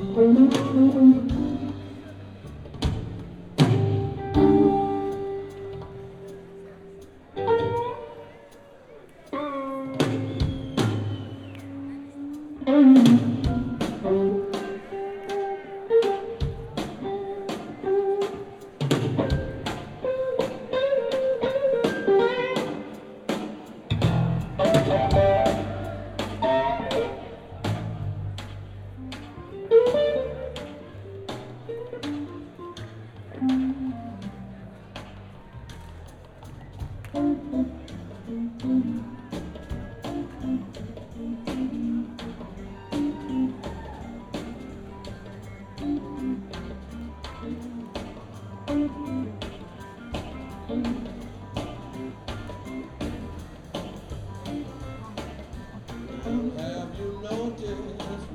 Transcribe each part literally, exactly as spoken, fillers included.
Have you noticed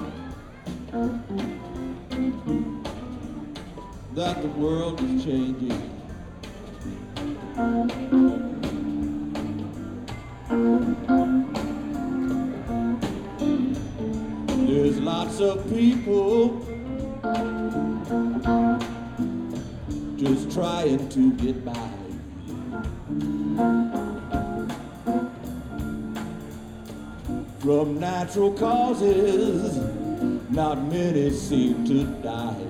that the world is changing? There's lots of people just trying to get by. From natural causes, not many seem to die.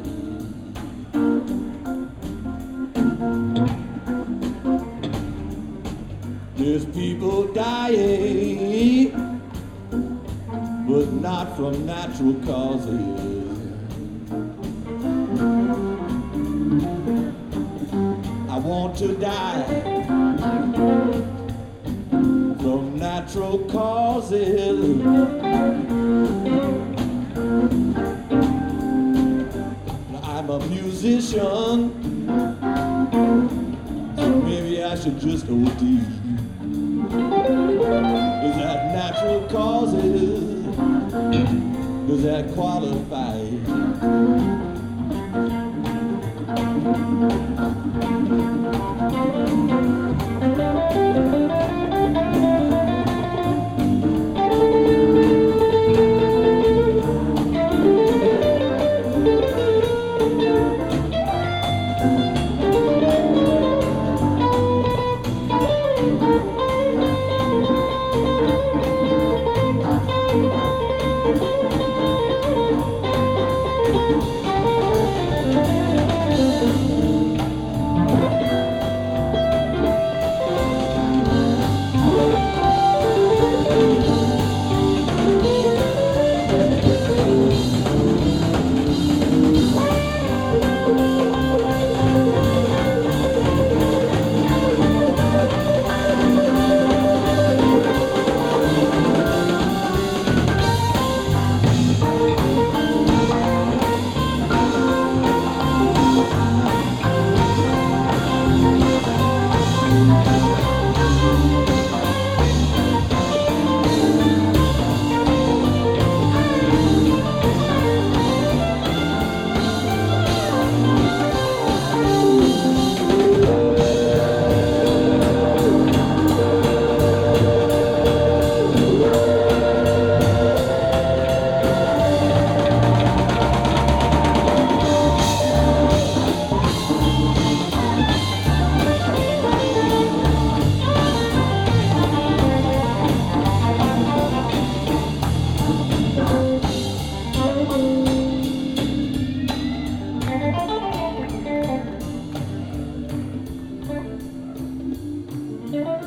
There's people dying, but not from natural causes. I want to die from natural causes. I'm a musician, so maybe I should just O D. Is that natural causes? Does that qualify? Thank you.